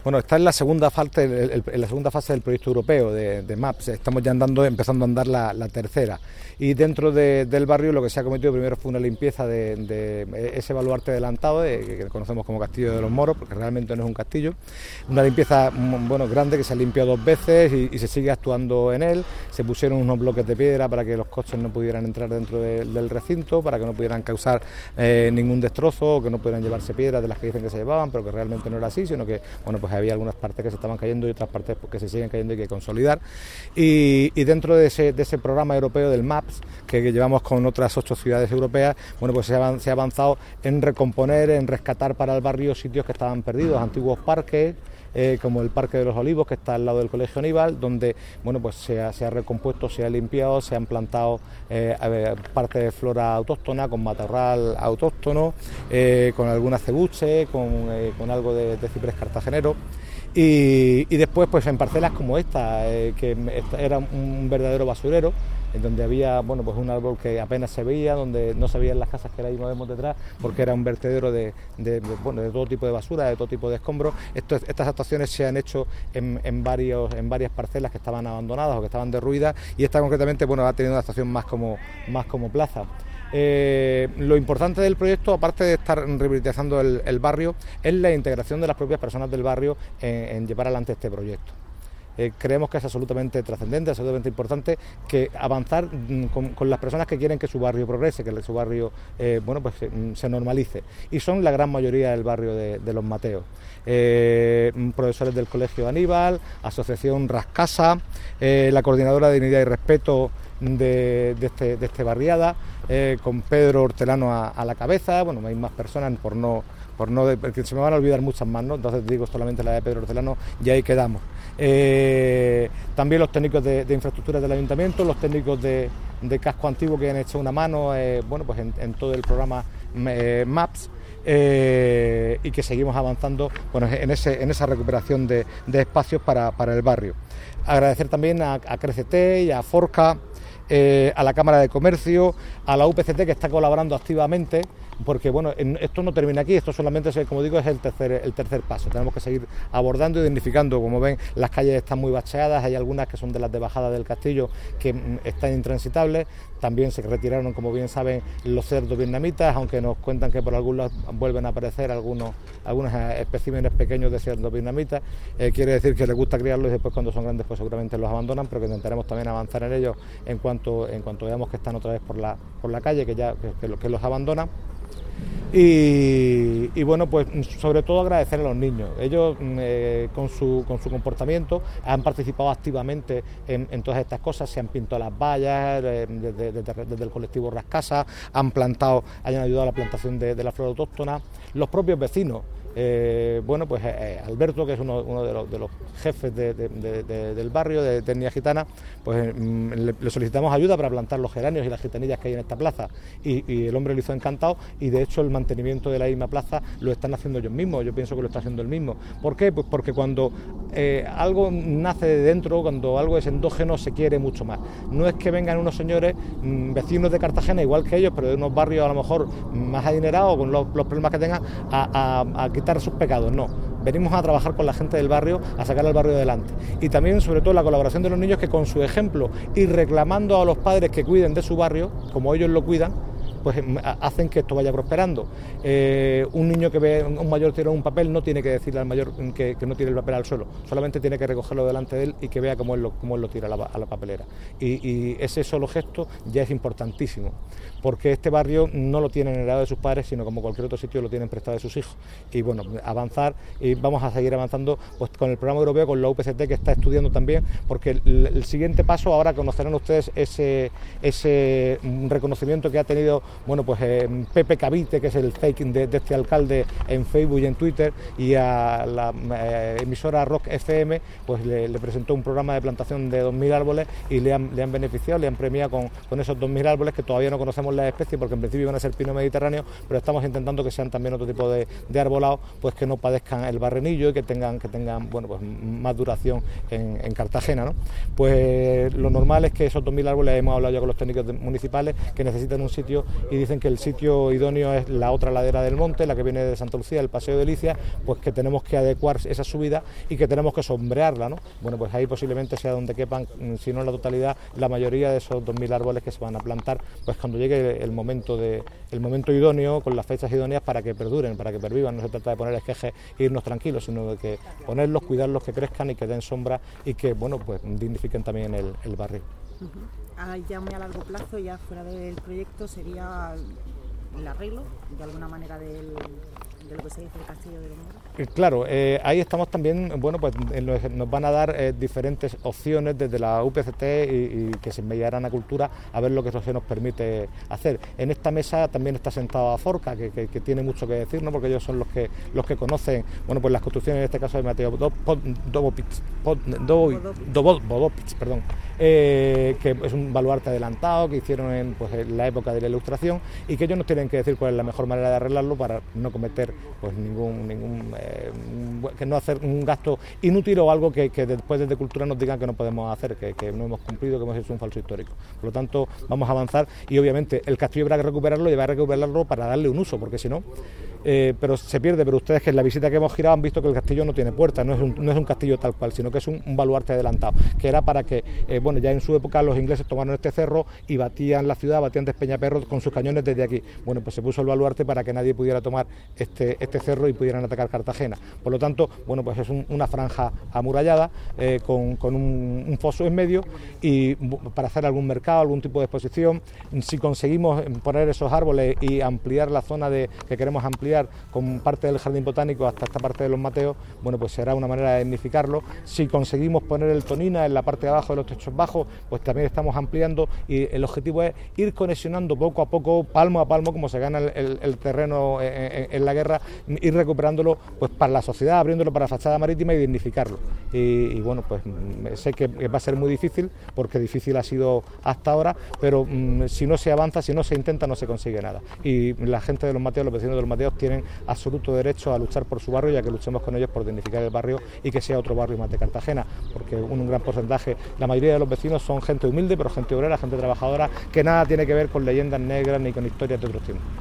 Bueno, está en la segunda fase, en la segunda fase del proyecto europeo de MAPS. Estamos ya empezando a andar la tercera. Y dentro del barrio lo que se ha cometido primero fue una limpieza de ese baluarte adelantado, que conocemos como Castillo de los Moros, porque realmente no es un castillo. Una limpieza grande que se ha limpiado 2 veces y se sigue actuando en él. Se pusieron unos bloques de piedra para que los coches no pudieran entrar dentro del recinto, para que no pudieran causar ningún destrozo, o que no pudieran llevarse piedras de las que dicen que se llevaban, pero que realmente no era así, sino que pues había algunas partes que se estaban cayendo y otras partes que se siguen cayendo y que consolidar. Y dentro de ese programa europeo del MAPS, que llevamos con otras 8 ciudades europeas, pues se ha avanzado en recomponer, en rescatar para el barrio sitios que estaban perdidos, antiguos parques, como el Parque de los Olivos, que está al lado del Colegio Aníbal, donde pues se ha recompuesto, se ha limpiado, se han plantado parte de flora autóctona, con matorral autóctono, con algún acebuche, con algo de ciprés cartagenero. Y después, pues en parcelas como esta, que era un verdadero basurero, en donde había un árbol que apenas se veía, donde no se veían las casas que ahora mismo vemos detrás, porque era un vertedero de todo tipo de basura, de todo tipo de escombros. Estas actuaciones se han hecho en varias parcelas que estaban abandonadas o que estaban derruidas, y esta concretamente ha tenido una actuación más como plaza. Lo importante del proyecto, aparte de estar revitalizando el barrio, es la integración de las propias personas del barrio en llevar adelante este proyecto. Creemos que es absolutamente trascendente, absolutamente importante que avanzar con las personas que quieren que su barrio progrese, que su barrio se normalice, y son la gran mayoría del barrio de Los Mateos. Profesores del Colegio Aníbal, Asociación Rascasa, la Coordinadora de Dignidad y Respeto de esta barriada, con Pedro Hortelano a la cabeza. Hay más personas porque se me van a olvidar muchas más, ¿no? Entonces digo solamente la de Pedro Hortelano y ahí quedamos. También los técnicos de infraestructuras del ayuntamiento, los técnicos de casco antiguo, que han hecho una mano en todo el programa MAPS, y que seguimos avanzando en esa recuperación de espacios para el barrio. Agradecer también a Crecete y a Forca, a la Cámara de Comercio, a la UPCT, que está colaborando activamente, porque esto no termina aquí, esto solamente es, como digo, es el tercer paso. Tenemos que seguir abordando y dignificando. Como ven, las calles están muy bacheadas, hay algunas que son de las de bajada del castillo que están intransitables. También se retiraron, como bien saben, los cerdos vietnamitas, aunque nos cuentan que por algún lado vuelven a aparecer algunos especímenes pequeños de cerdos vietnamitas. Quiere decir que les gusta criarlos y después, cuando son grandes, pues seguramente los abandonan, pero que intentaremos también avanzar en ellos en cuanto veamos que están otra vez por la calle, que los abandonan. Y sobre todo agradecer a los niños. Ellos con su comportamiento han participado activamente en todas estas cosas. Se han pintado las vallas desde el colectivo Rascasa, han ayudado a la plantación de la flora autóctona. Los propios vecinos, Alberto, que es uno de los jefes del barrio de etnia gitana, le solicitamos ayuda para plantar los geranios y las gitanillas que hay en esta plaza, y el hombre lo hizo encantado, y de hecho el mantenimiento de la misma plaza lo están haciendo ellos mismos. Yo pienso que lo está haciendo él mismo. ¿Por qué? Pues porque cuando algo nace de dentro, cuando algo es endógeno, se quiere mucho más. No es que vengan unos señores vecinos de Cartagena, igual que ellos, pero de unos barrios a lo mejor más adinerados, con los problemas que tengan, a quitar sus pecados. No, venimos a trabajar con la gente del barrio, a sacar al barrio adelante. Y también, sobre todo, la colaboración de los niños, que con su ejemplo y reclamando a los padres que cuiden de su barrio, como ellos lo cuidan, pues hacen que esto vaya prosperando. Un niño que ve un mayor tirar un papel no tiene que decirle al mayor que no tire el papel al suelo, solamente tiene que recogerlo delante de él y que vea cómo él lo tira a la papelera. Y ese solo gesto ya es importantísimo, porque este barrio no lo tienen heredado de sus padres, sino como cualquier otro sitio lo tienen prestado de sus hijos. Y avanzar, y vamos a seguir avanzando con el programa europeo, con la UPCT, que está estudiando también, porque el siguiente paso, ahora conocerán ustedes ese reconocimiento que ha tenido Pepe Cavite, que es el fake de este alcalde, en Facebook y en Twitter, y a la emisora Rock FM le presentó un programa de plantación de 2.000 árboles y le han beneficiado, le han premiado con esos 2.000 árboles, que todavía no conocemos la especie, porque en principio iban a ser pino mediterráneo, pero estamos intentando que sean también otro tipo de arbolados, pues que no padezcan el barrenillo y que tengan más duración en Cartagena, ¿no? Pues lo normal es que esos 2.000 árboles, hemos hablado ya con los técnicos municipales, que necesitan un sitio y dicen que el sitio idóneo es la otra ladera del monte, la que viene de Santa Lucía, el Paseo de Licia, pues que tenemos que adecuar esa subida y que tenemos que sombrearla, ¿no? Bueno, pues ahí posiblemente sea donde quepan, si no en la totalidad, la mayoría de esos 2.000 árboles que se van a plantar, pues cuando llegue el momento idóneo, con las fechas idóneas para que perduren, para que pervivan. No se trata de poner esquejes e irnos tranquilos, sino de que ponerlos, cuidarlos, que crezcan y que den sombra y que, bueno, pues dignifiquen también el barrio. Ya muy a largo plazo, ya fuera del proyecto, sería el arreglo, de alguna manera, de lo que se dice el Castillo de Benidorm. Claro, ahí estamos también, bueno, pues nos van a dar diferentes opciones desde la UPCT y que se enviarán a Cultura a ver lo que eso se nos permite hacer. En esta mesa también está sentado Aforca, que tiene mucho que decir, ¿no? Porque ellos son los que conocen, bueno, pues las construcciones, en este caso de Mateo Vodopich, que es un baluarte adelantado que hicieron en la época de la Ilustración, y que ellos nos tienen que decir cuál es la mejor manera de arreglarlo para no cometer pues que no hacer un gasto inútil o algo que después desde Cultura nos digan que no podemos hacer, que no hemos cumplido, que hemos hecho un falso histórico. Por lo tanto, vamos a avanzar y obviamente el castillo habrá que recuperarlo y habrá que recuperarlo para darle un uso, porque si no, pero se pierde. Pero ustedes, que en la visita que hemos girado, han visto que el castillo no tiene puerta, no es un castillo tal cual, sino que es un baluarte adelantado, que era para que, bueno, ya en su época los ingleses tomaron este cerro y batían la ciudad, batían Despeñaperro con sus cañones desde aquí. Bueno, pues se puso el baluarte para que nadie pudiera tomar este cerro y pudieran atacar Cartagena. Por lo tanto, bueno, pues es una franja amurallada con un foso en medio, y para hacer algún mercado, algún tipo de exposición. Si conseguimos poner esos árboles y ampliar la zona que queremos ampliar con parte del jardín botánico hasta esta parte de los Mateos, bueno, pues será una manera de dignificarlo. Si conseguimos poner el Tonina en la parte de abajo de los techos bajos, pues también estamos ampliando, y el objetivo es ir conexionando poco a poco, palmo a palmo, como se gana el terreno en la guerra, ir recuperándolo pues para la sociedad, abriéndolo para la fachada marítima y dignificarlo. Y bueno, pues sé que va a ser muy difícil, porque difícil ha sido hasta ahora, pero si no se avanza, si no se intenta, no se consigue nada. Y la gente de los Mateos, los vecinos de los Mateos, tienen absoluto derecho a luchar por su barrio, y a que luchemos con ellos por dignificar el barrio y que sea otro barrio más de Cartagena, porque un gran porcentaje, la mayoría de los vecinos son gente humilde, pero gente obrera, gente trabajadora, que nada tiene que ver con leyendas negras ni con historias de otros tiempos.